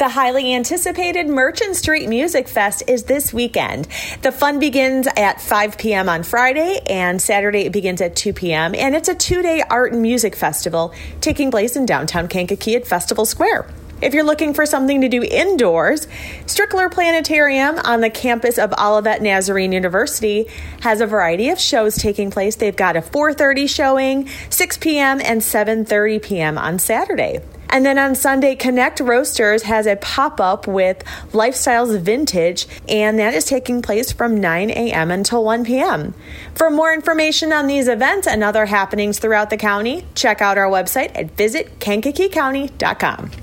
The highly anticipated Merchant Street Music Fest is this weekend. The fun begins at 5 p.m. on Friday, and Saturday it begins at 2 p.m., and it's a 2-day art and music festival taking place in downtown Kankakee at Festival Square. If you're looking for something to do indoors, Strickler Planetarium on the campus of Olivet Nazarene University has a variety of shows taking place. They've got a 4:30 showing, 6 p.m., and 7:30 p.m. on Saturday. And then on Sunday, Connect Roasters has a pop-up with Lifestyles Vintage, and that is taking place from 9 a.m. until 1 p.m. For more information on these events and other happenings throughout the county, check out our website at visitkankakeecounty.com.